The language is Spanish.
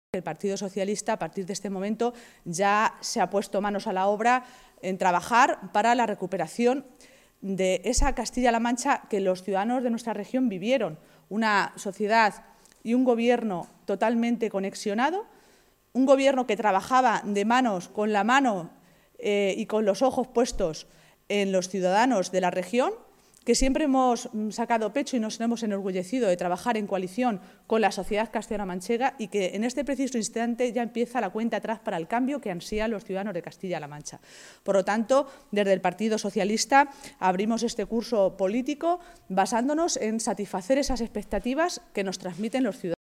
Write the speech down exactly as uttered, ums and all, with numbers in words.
El Partido Socialista, a partir de este momento, ya se ha puesto manos a la obra en trabajar para la recuperación de esa Castilla-La Mancha que los ciudadanos de nuestra región vivieron. Una sociedad y un gobierno totalmente conexionado, un gobierno que trabajaba de manos con la mano eh, y con los ojos puestos en los ciudadanos de la región, que siempre hemos sacado pecho y nos hemos enorgullecido de trabajar en coalición con la sociedad castellano-manchega y que en este preciso instante ya empieza la cuenta atrás para el cambio que ansían los ciudadanos de Castilla-La Mancha. Por lo tanto, desde el Partido Socialista abrimos este curso político basándonos en satisfacer esas expectativas que nos transmiten los ciudadanos.